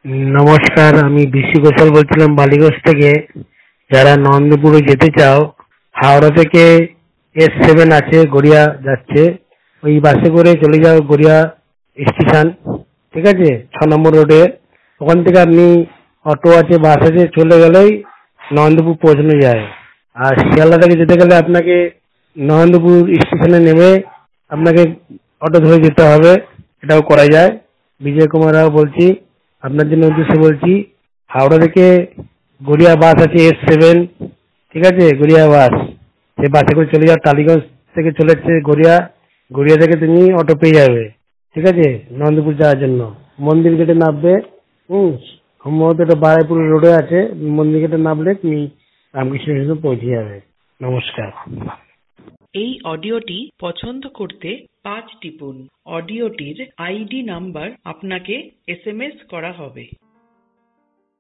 নমস্কার, আমি বিশি ঘোষাল বলছিলাম বালিগঞ্জ থেকে। যারা নন্দপুরে যেতে চাও, হাওড়া থেকে S7 আছে, গড়িয়া যাচ্ছে। ওই বাসে করে চলে যাও গড়িয়া স্টেশন, ঠিক আছে, 6 নম্বর রোডে। ওখান থেকে আপনি অটো আছে, বাস আছে, চলে গেলেই নন্দপুর পৌঁছানো যায়। আর শিয়ালদা থেকে যেতে গেলে আপনাকে নন্দপুর স্টেশনে নেমে আপনাকে অটো ধরে যেতে হবে, এটাও করা যায়। বিজয় কুমার রাও বলছি, আপনার জন্য উদ্দেশ্যে বলছি। হাওড়া থেকে গড়িয়া বাস আছে S7, ঠিক আছে, গড়িয়া বাস। সে বাসে করে চলে যাও, টালিগঞ্জ থেকে চলে যাচ্ছে গড়িয়া। গড়িয়া থেকে তুমি অটো পেয়ে যাবে, ঠিক আছে, নন্দপুর যাওয়ার জন্য। মন্দির গেটে নামবে। সম্ভবত এটা বারাইপুর রোডে আছে। মন্দির গেটে নামলে তুমি রামকৃষ্ণ মিশনে পৌঁছে যাবে। নমস্কার। এই অডিওটি পছন্দ করতে 5 টিপুন। অডিওটির ID নাম্বার আপনাকে SMS করা হবে।